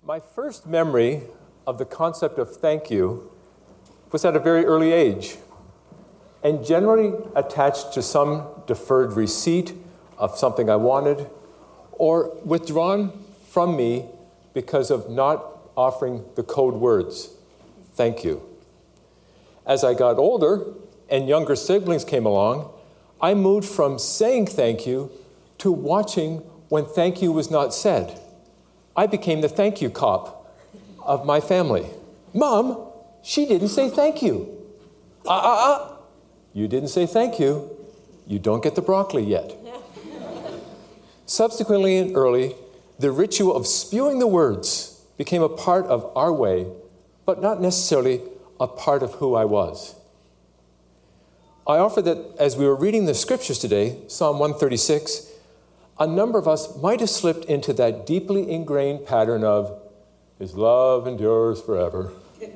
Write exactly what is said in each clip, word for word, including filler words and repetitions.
My first memory of the concept of thank you was at a very early age, and generally attached to some deferred receipt of something I wanted, or withdrawn from me because of not offering the code words, thank you. As I got older and younger siblings came along, I moved from saying thank you to watching when thank you was not said. I became the thank you cop of my family. Mom, she didn't say thank you. Uh, uh, uh. You didn't say thank you. You don't get the broccoli yet. Subsequently and early, the ritual of spewing the words became a part of our way, but not necessarily a part of who I was. I offer that as we were reading the scriptures today, Psalm one thirty-six, a number of us might have slipped into that deeply ingrained pattern of, His love endures forever.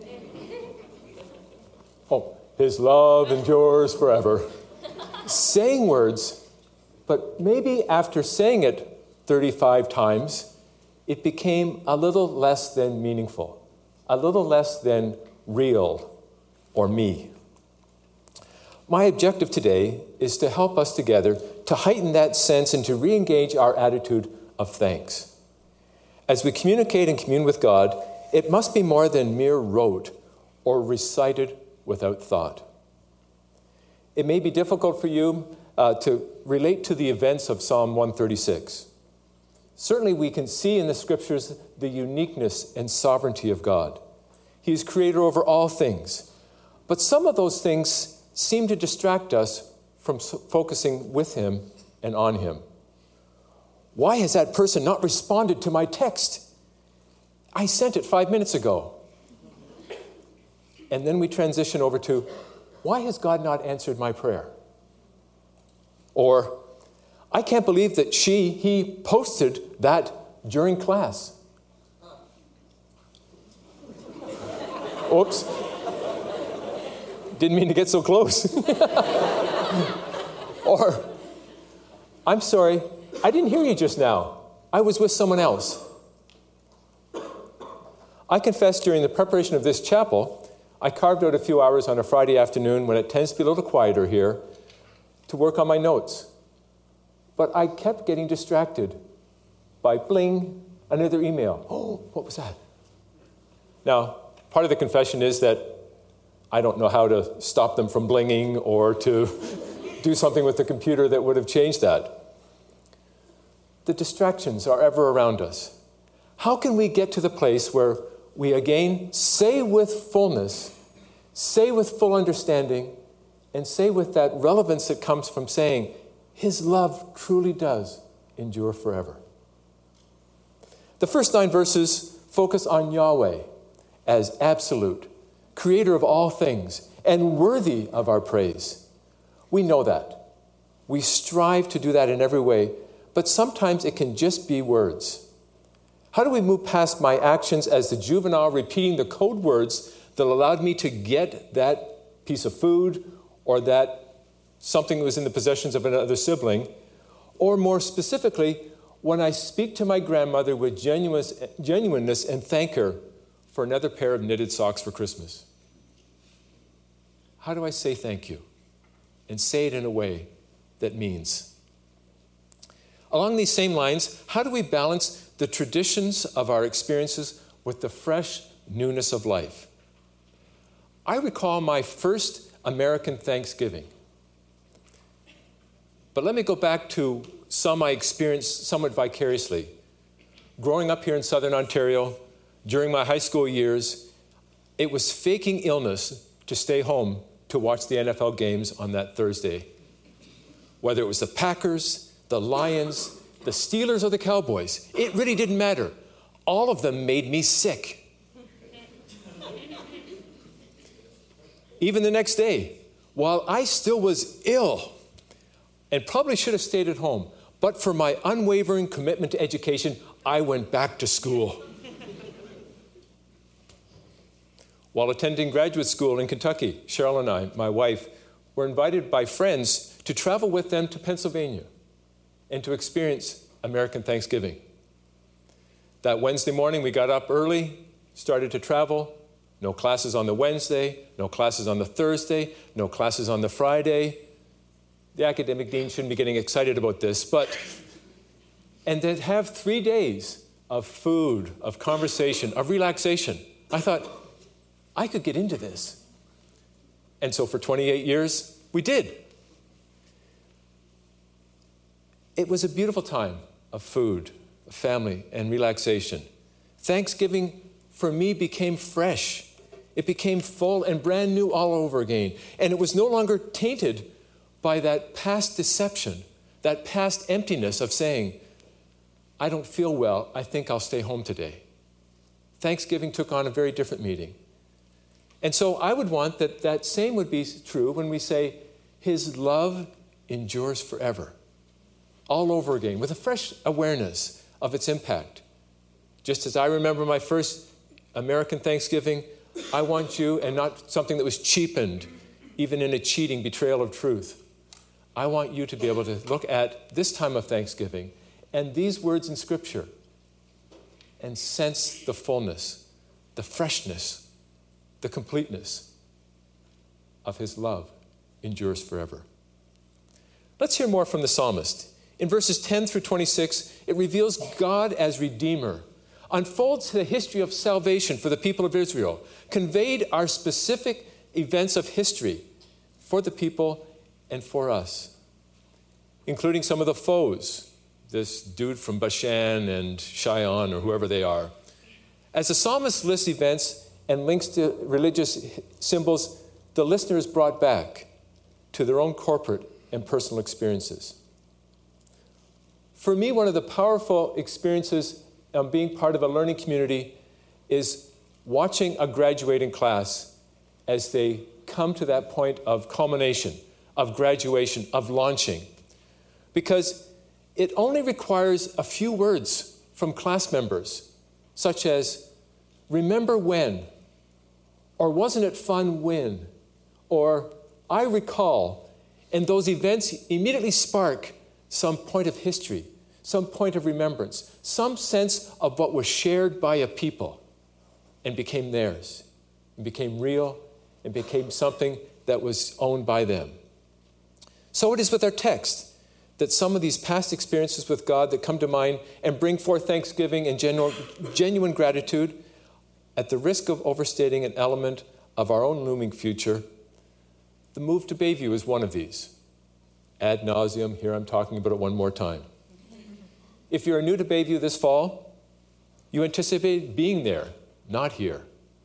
Oh, His love endures forever. Saying words, but maybe after saying it thirty-five times, it became a little less than meaningful, a little less than real or me. My objective today is to help us together to heighten that sense and to re-engage our attitude of thanks. As we communicate and commune with God, it must be more than mere rote or recited without thought. It may be difficult for you uh, to relate to the events of Psalm one thirty-six. Certainly we can see in the scriptures the uniqueness and sovereignty of God. He is creator over all things. But some of those things seem to distract us from focusing with Him and on Him. Why has that person not responded to my text? I sent it five minutes ago. And then we transition over to, why has God not answered my prayer? Or, I can't believe that she, he posted that during class. Oops. Didn't mean to get so close. Or, I'm sorry, I didn't hear you just now. I was with someone else. I confess during the preparation of this chapel, I carved out a few hours on a Friday afternoon when it tends to be a little quieter here to work on my notes. But I kept getting distracted by bling, another email. Oh, what was that? Now, part of the confession is that I don't know how to stop them from blinging or to do something with the computer that would have changed that. The distractions are ever around us. How can we get to the place where we again say with fullness, say with full understanding, and say with that relevance that comes from saying, His love truly does endure forever. The first nine verses focus on Yahweh as absolute, creator of all things, and worthy of our praise. We know that. We strive to do that in every way, but sometimes it can just be words. How do we move past my actions as the juvenile repeating the code words that allowed me to get that piece of food or that something that was in the possessions of another sibling, or more specifically, when I speak to my grandmother with genuineness and thank her for another pair of knitted socks for Christmas? How do I say thank you and say it in a way that means? Along these same lines, how do we balance the traditions of our experiences with the fresh newness of life? I recall my first American Thanksgiving. But let me go back to some I experienced somewhat vicariously. Growing up here in Southern Ontario, during my high school years, it was faking illness to stay home to watch the N F L games on that Thursday. Whether it was the Packers, the Lions, the Steelers, or the Cowboys, it really didn't matter. All of them made me sick. Even the next day, while I still was ill and probably should have stayed at home, but for my unwavering commitment to education, I went back to school. While attending graduate school in Kentucky, Cheryl and I, my wife, were invited by friends to travel with them to Pennsylvania and to experience American Thanksgiving. That Wednesday morning, we got up early, started to travel. No classes on the Wednesday, no classes on the Thursday, no classes on the Friday. The academic dean shouldn't be getting excited about this, but, and then have three days of food, of conversation, of relaxation. I thought, I could get into this. And so for twenty-eight years, we did. It was a beautiful time of food, of family, and relaxation. Thanksgiving for me became fresh. It became full and brand new all over again. And it was no longer tainted by that past deception, that past emptiness of saying, I don't feel well, I think I'll stay home today. Thanksgiving took on a very different meaning. And so I would want that that same would be true when we say, his love endures forever. All over again, with a fresh awareness of its impact. Just as I remember my first American Thanksgiving, I want you, and not something that was cheapened, even in a cheating betrayal of truth. I want you to be able to look at this time of Thanksgiving and these words in Scripture and sense the fullness, the freshness, the completeness of his love endures forever. Let's hear more from the psalmist. In verses ten through twenty-six, it reveals God as Redeemer, unfolds the history of salvation for the people of Israel, conveyed our specific events of history for the people and for us, including some of the foes, this dude from Bashan and Cheyenne or whoever they are. As the psalmist lists events and links to religious symbols, the listener is brought back to their own corporate and personal experiences. For me, one of the powerful experiences of being part of a learning community is watching a graduating class as they come to that point of culmination, of graduation, of launching. Because it only requires a few words from class members, such as, remember when, or wasn't it fun when, or I recall, and those events immediately spark some point of history, some point of remembrance, some sense of what was shared by a people and became theirs, and became real, and became something that was owned by them. So it is with our text that some of these past experiences with God that come to mind and bring forth thanksgiving and general, genuine gratitude, at the risk of overstating an element of our own looming future, the move to Bayview is one of these. Ad nauseum, here I'm talking about it one more time. If you're new to Bayview this fall, you anticipate being there, not here.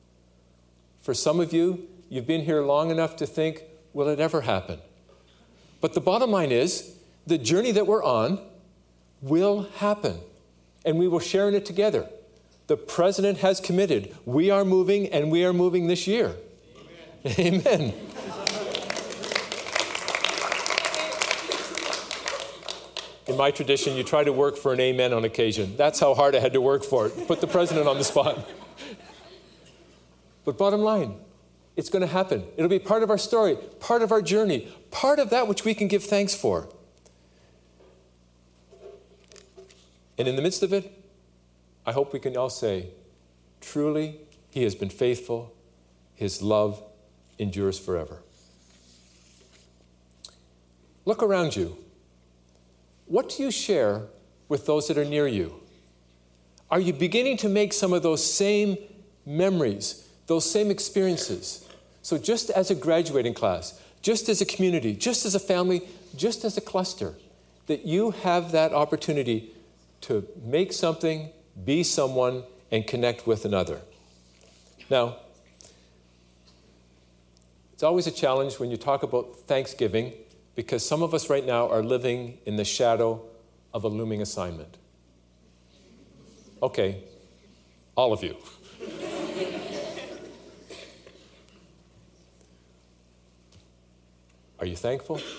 For some of you, you've been here long enough to think, will it ever happen? But the bottom line is, the journey that we're on will happen, and we will share in it together. The president has committed. We are moving, and we are moving this year. Amen. Amen. In my tradition, you try to work for an amen on occasion. That's how hard I had to work for it. Put the president on the spot. But bottom line, it's going to happen. It'll be part of our story, part of our journey, part of that which we can give thanks for. And in the midst of it, I hope we can all say, truly, he has been faithful. His love endures forever. Look around you. What do you share with those that are near you? Are you beginning to make some of those same memories, those same experiences? So just as a graduating class, just as a community, just as a family, just as a cluster, that you have that opportunity to make something, be someone, and connect with another. Now, it's always a challenge when you talk about Thanksgiving, because some of us right now are living in the shadow of a looming assignment. Okay, all of you. Are you thankful? Do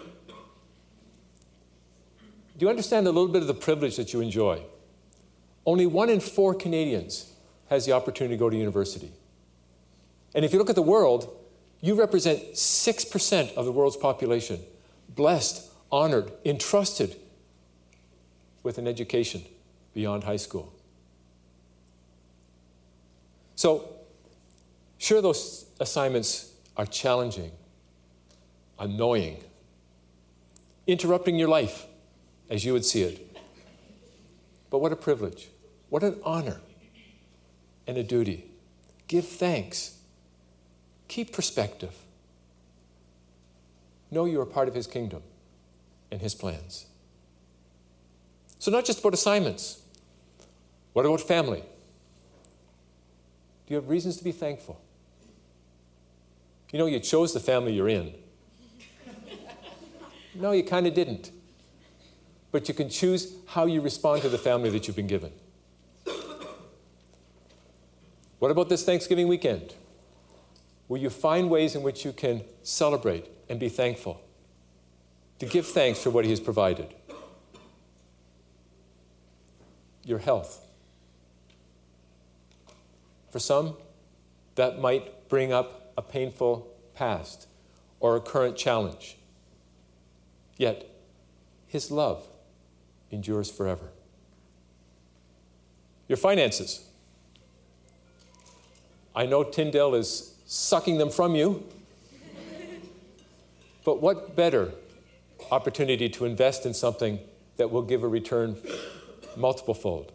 you understand a little bit of the privilege that you enjoy? Only one in four Canadians has the opportunity to go to university. And if you look at the world, you represent six percent of the world's population, blessed, honored, entrusted with an education beyond high school. So, sure, those assignments are challenging, annoying, interrupting your life as you would see it. But what a privilege, what an honor and a duty. Give thanks. Keep perspective. Know you are part of his kingdom and his plans. So not just about assignments. What about family? Do you have reasons to be thankful? You know, you chose the family you're in. No, you kind of didn't. But you can choose how you respond to the family that you've been given. What about this Thanksgiving weekend? Will you find ways in which you can celebrate and be thankful? To give thanks for what he has provided. Your health. For some, that might bring up a painful past or a current challenge. Yet, his love endures forever. Your finances. I know Tyndale is sucking them from you, but what better opportunity to invest in something that will give a return multiple fold?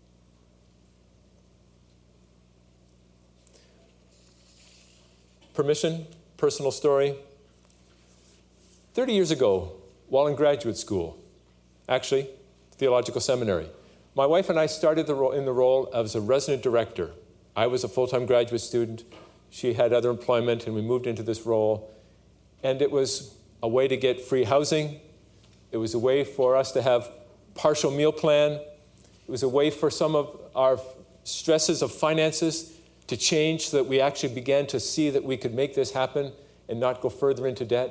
Permission, personal story. thirty years ago, while in graduate school, actually, theological seminary, my wife and I started the ro- in the role as a resident director. I was a full-time graduate student. She had other employment, and we moved into this role. And it was a way to get free housing. It was a way for us to have partial meal plan. It was a way for some of our stresses of finances to change so that we actually began to see that we could make this happen and not go further into debt.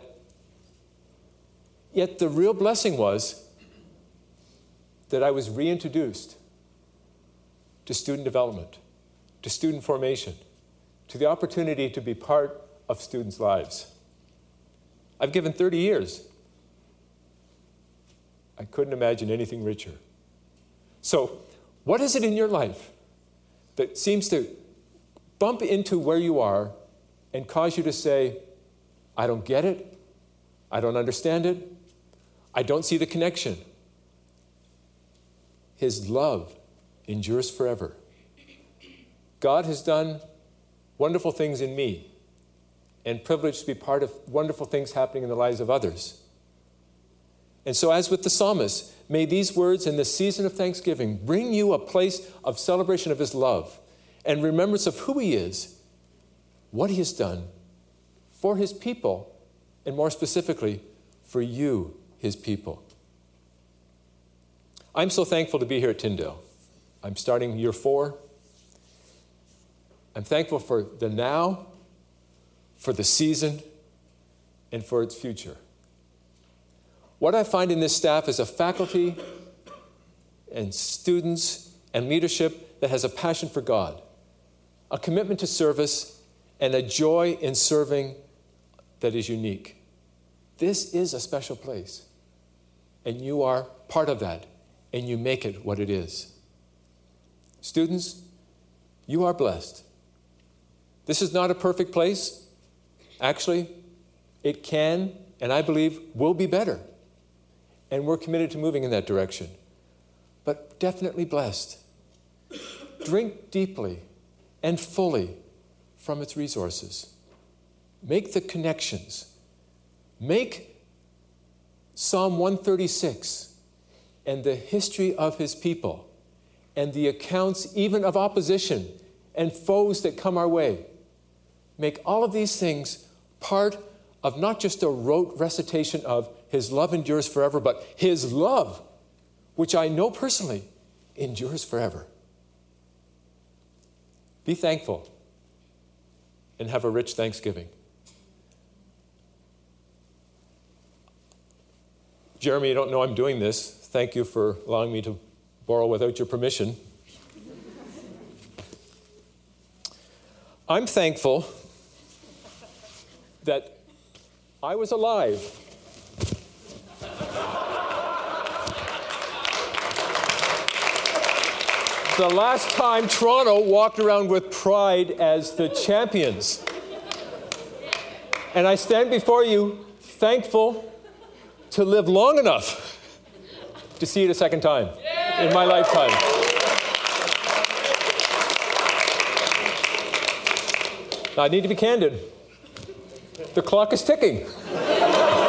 Yet the real blessing was that I was reintroduced to student development, to student formation, to the opportunity to be part of students' lives. I've given thirty years. I couldn't imagine anything richer. So, what is it in your life that seems to bump into where you are and cause you to say, I don't get it, I don't understand it, I don't see the connection? His love endures forever. God has done wonderful things in me and privileged to be part of wonderful things happening in the lives of others. And so, as with the psalmist, may these words in the season of Thanksgiving bring you a place of celebration of his love and remembrance of who he is, what he has done for his people, and more specifically, for you, his people. I'm so thankful to be here at Tyndale. I'm starting year four. I'm thankful for the now, for the season, and for its future. What I find in this staff is a faculty and students and leadership that has a passion for God, a commitment to service, and a joy in serving that is unique. This is a special place, and you are part of that, and you make it what it is. Students, you are blessed. This is not a perfect place. Actually, it can, and I believe will be better. And we're committed to moving in that direction. But definitely blessed. Drink deeply and fully from its resources. Make the connections. Make Psalm one thirty-six and the history of his people and the accounts even of opposition and foes that come our way. Make all of these things part of not just a rote recitation of his love endures forever, but his love, which I know personally, endures forever. Be thankful and have a rich Thanksgiving. Jeremy, you don't know I'm doing this. Thank you for allowing me to borrow without your permission. I'm thankful that I was alive the last time Toronto walked around with pride as the champions. And I stand before you thankful to live long enough to see it a second time in my lifetime. Now, I need to be candid. The clock is ticking.